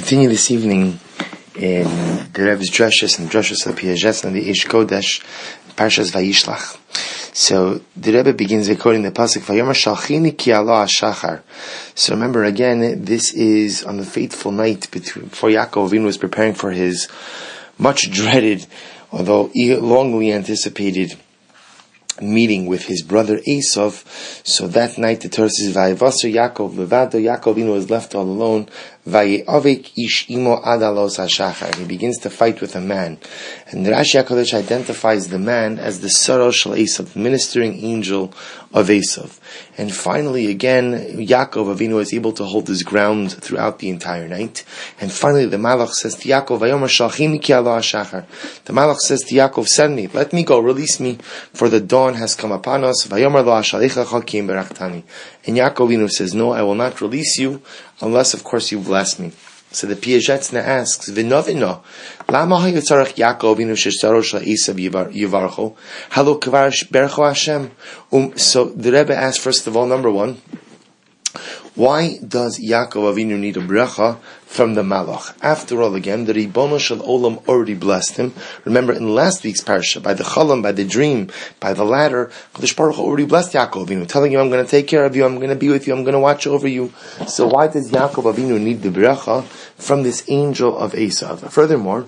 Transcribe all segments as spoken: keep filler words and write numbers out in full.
continue this evening in the Rebbe's Drashas and Drashas of Piaget and the Ish Kodesh, Parshas Vayishlach. So the Rebbe begins by quoting the pasuk Vayomer Shalchini Ki Allah Shachar. So remember again, this is on the fateful night between, before Yaakov Avinu was preparing for his much dreaded, although longly anticipated, meeting with his brother Esav. So that night the Torah says Vayivaser Yaakov Levado. Yaakov Avinu was left all alone. Vayeavek ish imo adalos hashachar. He begins to fight with a man, and the Rashi HaKodesh identifies the man as the Saro Shel Esav, the ministering angel of Esav. And finally, again, Yaakov Avinu is able to hold his ground throughout the entire night. And finally, the Malach says to Yaakov, Vayomer Shalchini Ki Allah Hashachar. The Malach says to Yaakov, send me, let me go, release me, for the dawn has come upon us. Vayomer lo ashalicha ki im berachtani. And Yaakov Avinu says, no, I will not release you, unless, of course, you bless me. So the Piagetzna asks, V'no v'no, lama hayotzarach Yaakov Avinu sheshtaro shel Esav yivarcho, halo kvar bercho Hashem. Um, so the Rebbe asks, first of all, number one, why does Yaakov Avinu need a bracha from the Malach? After all, again, the Ribono Shel Olam already blessed him. Remember, in last week's parsha, by the Chalam, by the dream, by the ladder, Kadosh Baruch Hu already blessed Yaakov Avinu, telling him, I'm going to take care of you, I'm going to be with you, I'm going to watch over you. So why does Yaakov Avinu need the bracha from this angel of Esav? Furthermore,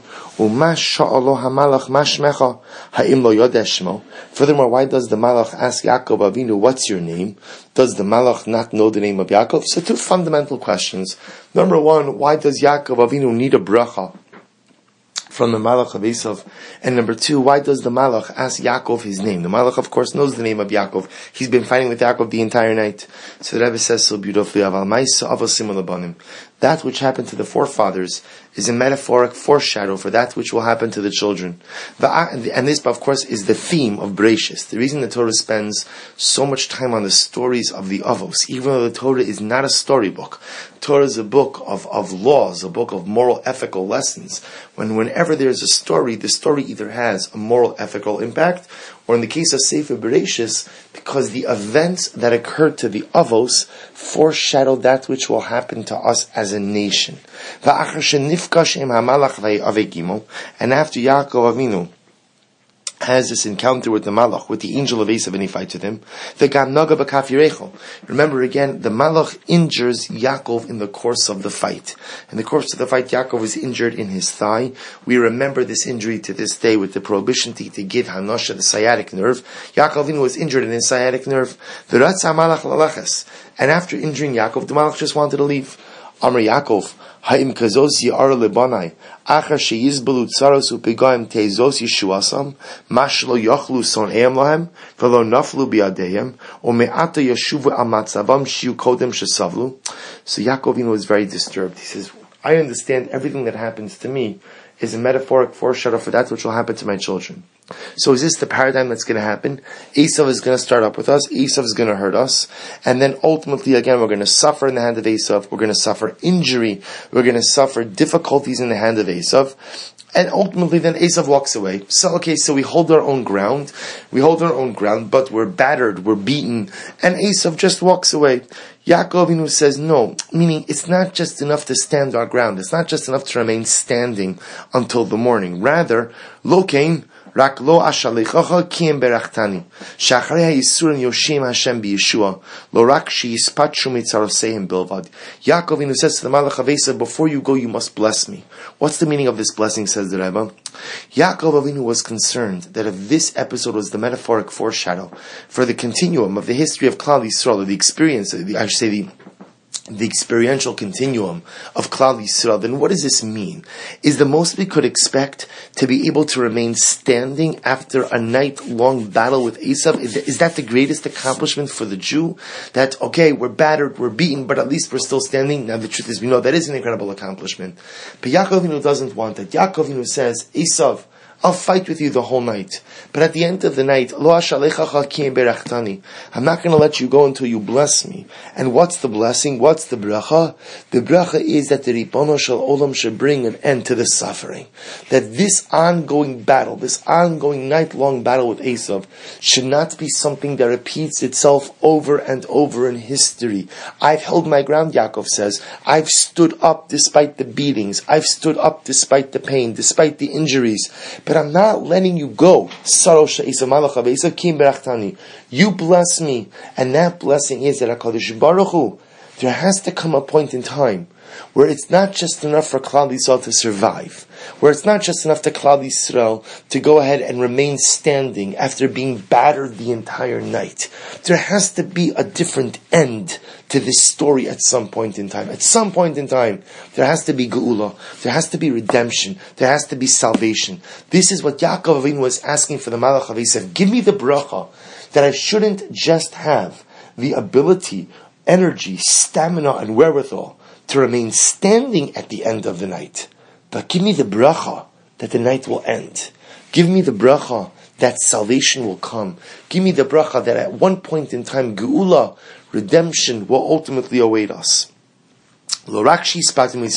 Furthermore, why does the Malach ask Yaakov Avinu, what's your name? Does the Malach not know the name of Yaakov? So two fundamental questions. Number one, why does Yaakov Avinu need a bracha from the Malach of Esav? And number two, why does the Malach ask Yaakov his name? The Malach, of course, knows the name of Yaakov. He's been fighting with Yaakov the entire night. So the Rebbe says so beautifully, Aval Maisa Aval Simul Abanim. That which happened to the forefathers is a metaphoric foreshadow for that which will happen to the children. And this, of course, is the theme of Bereishis. The reason the Torah spends so much time on the stories of the Avos, even though the Torah is not a storybook. Torah is a book of, of laws, a book of moral, ethical lessons. When whenever there's a story, the story either has a moral, ethical impact, or in the case of Sefer Bereishis, because the events that occurred to the Avos foreshadow that which will happen to us as a nation. And after Yaakov Avinu has this encounter with the Malach, with the angel of Esav, and he fights with him. The Gamnaga b'kaf Yerechel. Remember again, the Malach injures Yaakov in the course of the fight. In the course of the fight, Yaakov is injured in his thigh. We remember this injury to this day with the prohibition to, to give Hanosha, the sciatic nerve. Yaakov Avinu was injured in his sciatic nerve. The Ratza Malach lalachas. And after injuring Yaakov, the Malach just wanted to leave. Amar Yaakov, Ha'im kazos yi'ara lebanai, achar sheyizbalu tzaros u'pegoim teizos yishuasam, mashlo yochlu son eam lohem, velo naflu biadeim, o me'ata yashuvu al matzavam shiu kodem shesavlu. So Yaakov Avinu was very disturbed. He says, I understand everything that happens to me is a metaphoric foreshadow for that which will happen to my children. So is this the paradigm that's going to happen? Esav is going to start up with us, Esav is going to hurt us, and then ultimately again we're going to suffer in the hand of Esav, we're going to suffer injury, we're going to suffer difficulties in the hand of Esav, and ultimately then Esav walks away. So okay, so we hold our own ground, we hold our own ground, but we're battered, we're beaten, and Esav just walks away. Yaakov Avinu says no, meaning it's not just enough to stand our ground, it's not just enough to remain standing until the morning. Rather, Lokein, Rak lo ashalichacha ki im berachtani. Shacharei ha'yisurim yoshim Hashem b'Yeshua. Lo rak she'yispatshu mitzaroseim bilvad. Yaakov Avinu says to the Malach of Esav, before you go, you must bless me. What's the meaning of this blessing, says the Rebbe? Yaakov Avinu was concerned that if this episode was the metaphoric foreshadow for the continuum of the history of Klal Yisrael, or the experience, the, I should say the the experiential continuum of Klal Yisrael, then what does this mean? Is the most we could expect to be able to remain standing after a night-long battle with Esav? Is, is that the greatest accomplishment for the Jew? That, okay, we're battered, we're beaten, but at least we're still standing? Now the truth is, we know that is an incredible accomplishment. But Yaakov Avinu doesn't want that. Yaakov Avinu says, Esav, I'll fight with you the whole night. But at the end of the night, Lo ashalechacha ki berachtani. I'm not going to let you go until you bless me. And what's the blessing? What's the bracha? The bracha is that the Ribono Shel Olam should bring an end to the suffering. That this ongoing battle, this ongoing night-long battle with Esav, should not be something that repeats itself over and over in history. I've held my ground, Yaakov says. I've stood up despite the beatings. I've stood up despite the pain, despite the injuries. But I'm not letting you go. You bless me. And that blessing is that HaKadosh Baruch Hu, there has to come a point in time where it's not just enough for Klal Yisrael to survive, where it's not just enough to Klal Yisrael to go ahead and remain standing after being battered the entire night. There has to be a different end to this story at some point in time. At some point in time, there has to be Geula, there has to be redemption, there has to be salvation. This is what Yaakov Avinu was asking for the Malach of Esav. Give me the bracha that I shouldn't just have the ability, energy, stamina, and wherewithal to remain standing at the end of the night. But give me the bracha that the night will end. Give me the bracha that salvation will come. Give me the bracha that at one point in time, geula, redemption, will ultimately await us. It's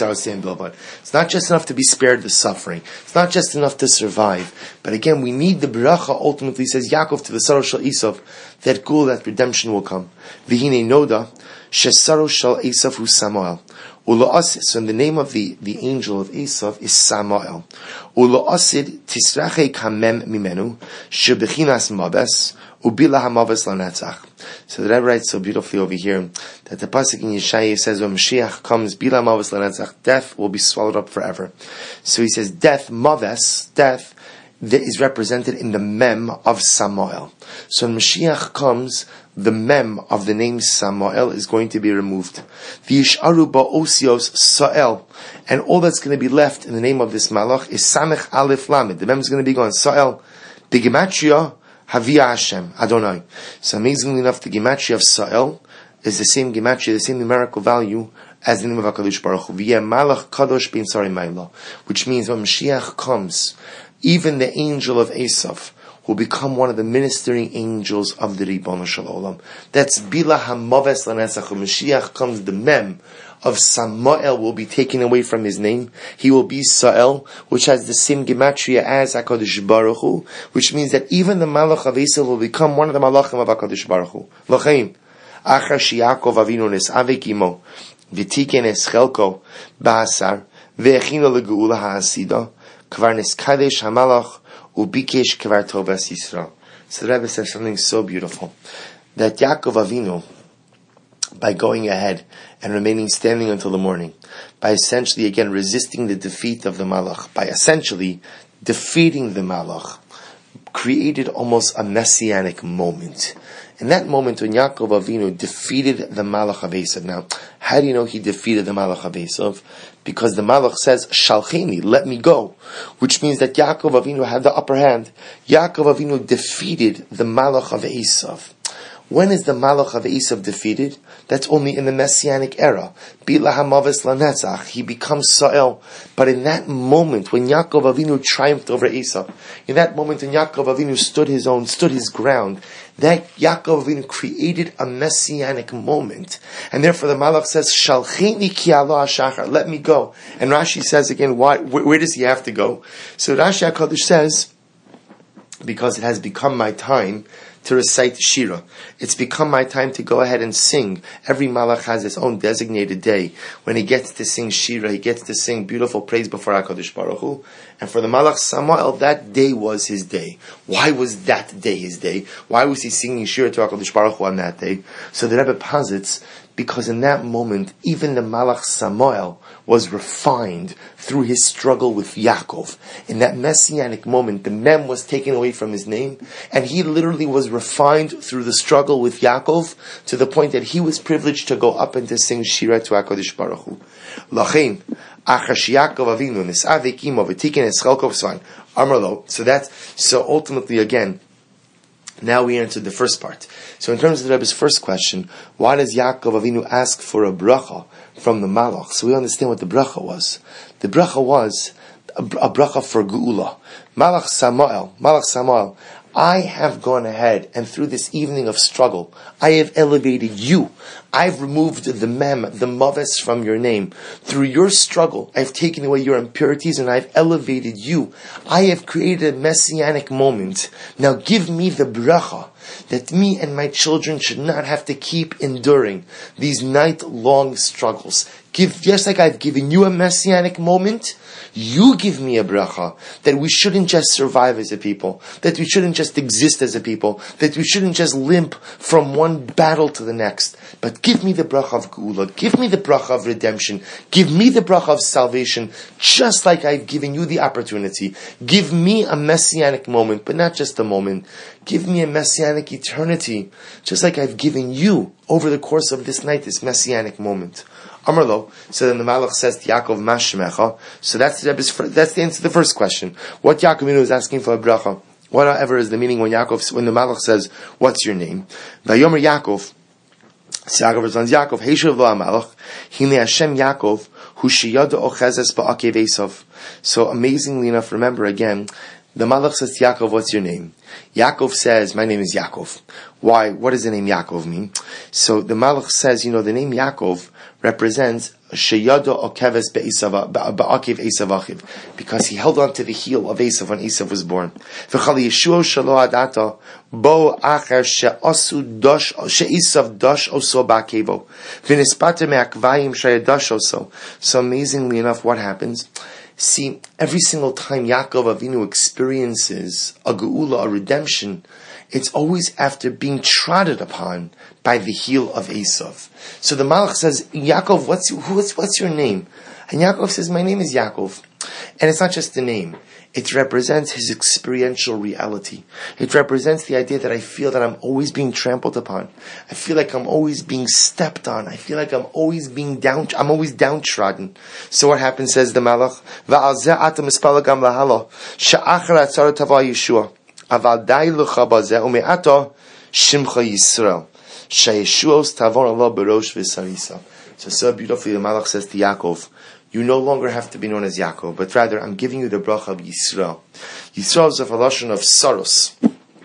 not just enough to be spared the suffering. It's not just enough to survive. But again, we need the bracha, ultimately, says Yaakov to the Saro Shel Esav, that geula, that redemption will come. V'hine noda, shesaro shel Esav hu Samuel. So in the name of the, the angel of Esav is Samael. Uloasid tisrache kamem mimenu, shebechinas mabes, ubila hamaves lanetzach. So the Rebbe writes so beautifully over here that the pasuk in Yeshaya says when Mashiach comes, bila hamaves lanetzach, death will be swallowed up forever. So he says death, maves, death, that is represented in the mem of Samael. So when Mashiach comes, the mem of the name Samael is going to be removed. V'yisharu ba'osios Sa'el, and all that's going to be left in the name of this malach is Samech Aleph Lamed. The mem is going to be gone. Sa'el, the gematria Havia Hashem Adonai. So amazingly enough, the gematria of Sa'el is the same gematria, the same numerical value as the name of HaKadosh Baruch Hu. V'yeh malach kadosh b'im sari ma'ila, which means when Mashiach comes, even the angel of Esav will become one of the ministering angels of the Ribono Shel Olam. That's Bila HaMaves Lanetzach. When Mashiach comes, the mem of Samael will be taken away from his name. He will be Sa'el, which has the same gematria as HaKadosh Baruch Hu, which means that even the Malach of Esav will become one of the Malachim of HaKadosh Baruch Hu. L'chein, Achar Sheyakov Avinu nes'avek imo, v'tiken es chelko ba'asar, ve'echino legeula ha'asida, kvar neskadesh ha'malach, ubikesh kvar tovas Yisrael. So the Rebbe says something so beautiful, that Yaakov Avinu, by going ahead and remaining standing until the morning, by essentially again resisting the defeat of the Malach, by essentially defeating the Malach, created almost a messianic moment. In that moment when Yaakov Avinu defeated the Malach of Esav. Now, how do you know he defeated the Malach of Esav? Because the Malach says, Shalcheni, let me go. Which means that Yaakov Avinu had the upper hand. Yaakov Avinu defeated the Malach of Esav. When is the Malach of Esav defeated? That's only in the Messianic era. Bila hamaves lanetzach, he becomes Sa'el. But in that moment, when Yaakov Avinu triumphed over Esav, in that moment when Yaakov Avinu stood his own, stood his ground, that Yaakov Avinu created a Messianic moment. And therefore the Malach says, Shalcheni ki alo hashachar, let me go. And Rashi says again, why, where, where does he have to go? So Rashi HaKadosh says, because it has become my time to recite Shira. It's become my time to go ahead and sing. Every Malach has his own designated day. When he gets to sing Shira, he gets to sing beautiful praise before HaKadosh Baruch Hu. And for the Malach Samael, that day was his day. Why was that day his day? Why was he singing Shira to HaKadosh Baruch Hu on that day? So the Rebbe posits, because in that moment, even the Malach Samael was refined through his struggle with Yaakov. In that messianic moment, the mem was taken away from his name, and he literally was refined through the struggle with Yaakov to the point that he was privileged to go up and to sing Shira to HaKadosh Baruch Hu. Lachein, Achash Yaakov Avinu Nisavek Imo V'tiken Es Chelkov Svan Amarlo. So that's so ultimately again. Now we answered the first part. So in terms of the Rebbe's first question, why does Yaakov Avinu ask for a bracha from the Malach? So we understand what the bracha was. The bracha was, a, a bracha for Geula. Malach Samael, Malach Samael, I have gone ahead, and through this evening of struggle, I have elevated you. I've removed the mem, the maves from your name. Through your struggle, I've taken away your impurities and I've elevated you. I have created a messianic moment. Now give me the bracha that me and my children should not have to keep enduring these night-long struggles. Give, just like I've given you a messianic moment, you give me a bracha that we shouldn't just survive as a people, that we shouldn't just exist as a people, that we shouldn't just limp from one battle to the next, but give me the bracha of Geula, give me the bracha of redemption, give me the bracha of salvation, just like I've given you the opportunity. Give me a messianic moment, but not just a moment. Give me a messianic eternity, just like I've given you over the course of this night, this messianic moment. Amarlo. So then the Malach says to Yaakov, Mashmecha. So that's the that's the answer to the first question. What Yaakov is asking for a bracha. Whatever is the meaning when Yaakov, when the Malach says, "What's your name?" Vayomer Yaakov. So Yaakov responds, Yaakov, Heishav lo Malach, Hine Hashem Yaakov, Hu sheyada ochezes ba'akev Esav. So amazingly enough, remember again, the Malach says to Yaakov, "What's your name?" Yaakov says, "My name is Yaakov." Why? What does the name Yaakov mean? So the Malach says, you know, the name Yaakov represents Sheyada Okeves Ba'akev Esav Achiv, because he held on to the heel of Esav when Esav was born. V'chali Yeshua Shalo Adata Bo Acher She'asu Dosh She'esav Dosh Oso Ba'akevo V'nispater Me'akvayim She'edash Oso. So amazingly enough, what happens? See, every single time Yaakov Avinu experiences a geula, a redemption, it's always after being trodden upon by the heel of Esav. So the Malach says, Yaakov, what's, what's, what's your name? And Yaakov says, my name is Yaakov. And it's not just the name. It represents his experiential reality. It represents the idea that I feel that I'm always being trampled upon. I feel like I'm always being stepped on. I feel like I'm always being down, I'm always downtrodden. So what happens, says the Malach, Va'al zeh ata mispala gam lahalo, she'achar atzara tava Yeshua, aval dai lucha bazeh, ume'ata shimcha Yisrael, she'yeshuos tavon Allah berosh v'sarisa. So so beautifully the Malach says to Yaakov, you no longer have to be known as Yaakov, but rather I'm giving you the bracha of Yisrael. Yisrael is a relation of saros,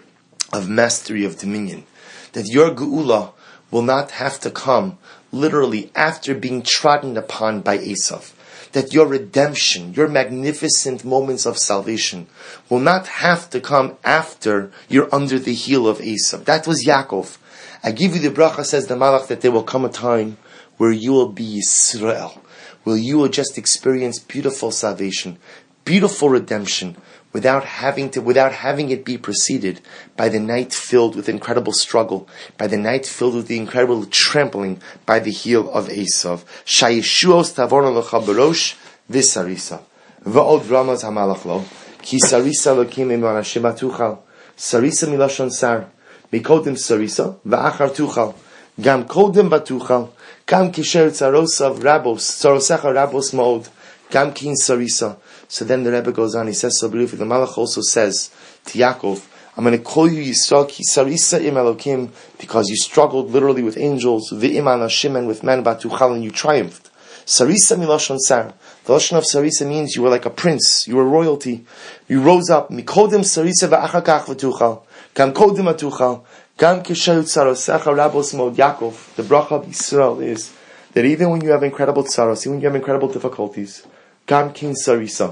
of mastery, of dominion. That your geula will not have to come literally after being trodden upon by Esav. That your redemption, your magnificent moments of salvation will not have to come after you're under the heel of Esav. That was Yaakov. I give you the bracha, says the Malach, that there will come a time where you will be Yisrael, where you will just experience beautiful salvation, beautiful redemption, without having to, without having it be preceded by the night filled with incredible struggle, by the night filled with the incredible trampling by the heel of Esav. Shayeshuos tavorna lecha berosh v'sarisa. V'od ramaz hamalach lo, ki sarisa lokim im anashim atuchal. Sarisa milashon sar, mikodim sarisa, v'achar tuchal. Gam kodim batuchal. Gam kisher tzarosav rabos, tzarosecha rabos ma'od. Gam kin sarisa. So then the Rebbe goes on, he says so beautifully, the Malach also says to Yaakov, I'm going to call you Yisrael ki sarisa im Elokim, because you struggled literally with angels, v'im anashim, and with men, batuchal, and you triumphed. Sarisa milashon sar. The lashon of sarisa means you were like a prince, you were royalty. You rose up, mikodim sarisa v'achar kach v'tuchal. Gam kodim atuchal. Gam kishayu tzarosecha rabos mod Yaakov. The bracha of Yisrael is that even when you have incredible tzaros, even when you have incredible difficulties, Gam kin sarisa,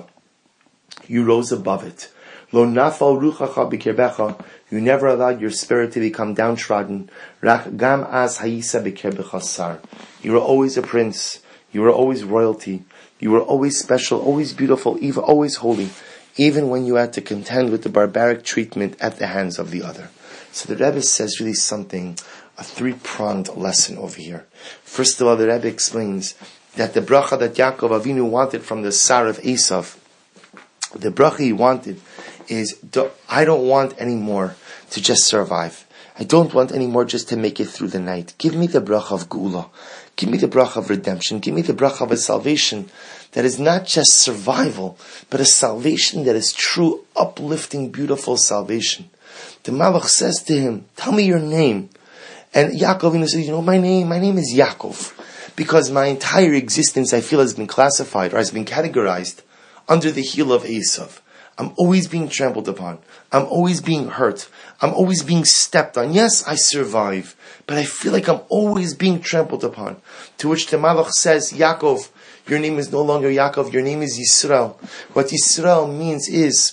you rose above it. Lo nafal ruchacha b'kirbecha, you never allowed your spirit to become downtrodden. Rach gam az hayisa b'kirbecha sar, you were always a prince, you were always royalty, you were always special, always beautiful, even always holy, even when you had to contend with the barbaric treatment at the hands of the other. So the Rebbe says really something, a three-pronged lesson over here. First of all, the Rebbe explains that the bracha that Yaakov Avinu wanted from the Sar of Esav, the bracha he wanted is, I don't want anymore to just survive. I don't want anymore just to make it through the night. Give me the bracha of Geula. Give me the bracha of redemption. Give me the bracha of a salvation that is not just survival, but a salvation that is true, uplifting, beautiful salvation. The Malach says to him, tell me your name. And Yaakov Avinu says, you know, my name, my name is Yaakov. Because my entire existence, I feel, has been classified or has been categorized under the heel of Esav. I'm always being trampled upon. I'm always being hurt. I'm always being stepped on. Yes, I survive, but I feel like I'm always being trampled upon. To which the Malach says, Yaakov, your name is no longer Yaakov, your name is Yisrael. What Yisrael means is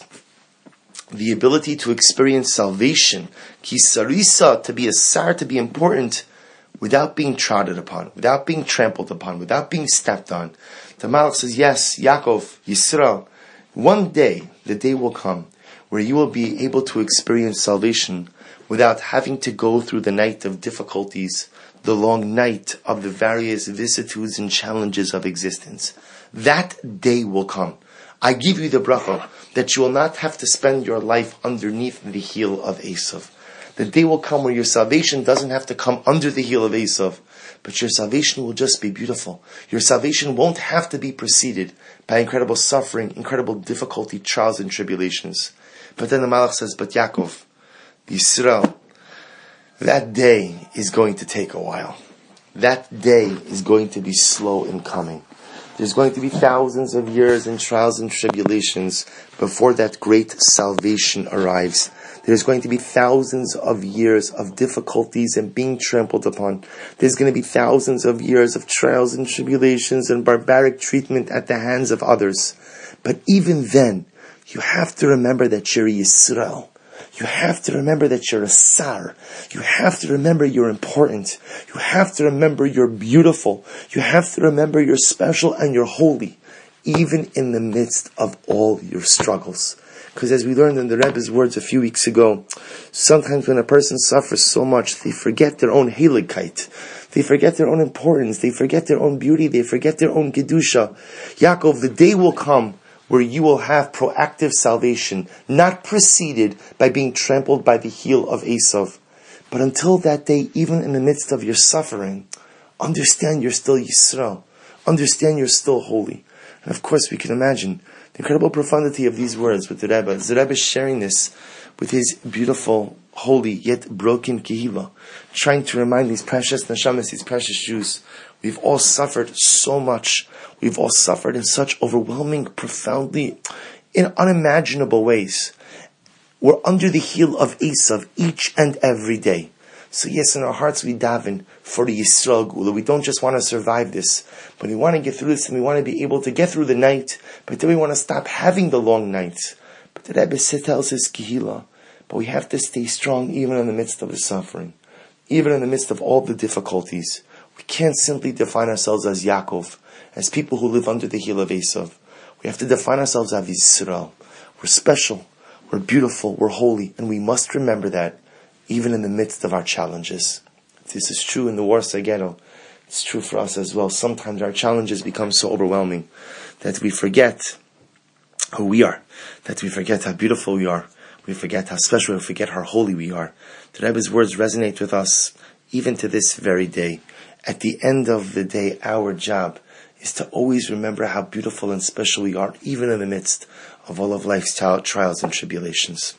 the ability to experience salvation. Kisarisa, to be a sar, to be important, without being trodden upon, without being trampled upon, without being stepped on. The Malach says, yes, Yaakov, Yisrael, one day, the day will come where you will be able to experience salvation without having to go through the night of difficulties, the long night of the various vicissitudes and challenges of existence. That day will come. I give you the bracha that you will not have to spend your life underneath the heel of Esav. The day will come where your salvation doesn't have to come under the heel of Esav, but your salvation will just be beautiful. Your salvation won't have to be preceded by incredible suffering, incredible difficulty, trials, and tribulations. But then the Malach says, but Yaakov, Yisrael, that day is going to take a while. That day is going to be slow in coming. There's going to be thousands of years in trials and tribulations before that great salvation arrives. There's going to be thousands of years of difficulties and being trampled upon. There's going to be thousands of years of trials and tribulations and barbaric treatment at the hands of others. But even then, you have to remember that you're Yisrael. You have to remember that you're a sar. You have to remember you're important. You have to remember you're beautiful. You have to remember you're special and you're holy, even in the midst of all your struggles. Because as we learned in the Rebbe's words a few weeks ago, sometimes when a person suffers so much, they forget their own heiligkeit. They forget their own importance. They forget their own beauty. They forget their own kedusha. Yaakov, the day will come where you will have proactive salvation, not preceded by being trampled by the heel of Esav. But until that day, even in the midst of your suffering, understand you're still Yisrael. Understand you're still holy. And of course, we can imagine the incredible profundity of these words with the Rebbe. The Rebbe is sharing this with his beautiful, holy, yet broken Kehillah, trying to remind these precious neshamas, these precious Jews, we've all suffered so much. We've all suffered in such overwhelming, profoundly, in unimaginable ways. We're under the heel of Esav each and every day. So yes, in our hearts we daven for the Yisrael Gula. We don't just want to survive this, but we want to get through this and we want to be able to get through the night, but then we want to stop having the long nights. But the Rebbe tells us Kehillah, but we have to stay strong even in the midst of the suffering, even in the midst of all the difficulties. We can't simply define ourselves as Yaakov, as people who live under the heel of Esav. We have to define ourselves as Yisrael. We're special, we're beautiful, we're holy, and we must remember that even in the midst of our challenges. This is true in the Warsaw Ghetto. It's true for us as well. Sometimes our challenges become so overwhelming that we forget who we are, that we forget how beautiful we are, we forget how special, we forget how holy we are. The Rebbe's words resonate with us even to this very day. At the end of the day, our job is to always remember how beautiful and special we are, even in the midst of all of life's trials and tribulations.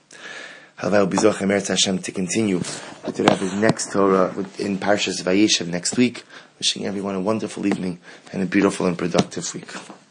Halvei Bizoch Emer Hashem to continue with the Rebbe's next Torah in Parshas Vayeshev next week. Wishing everyone a wonderful evening and a beautiful and productive week.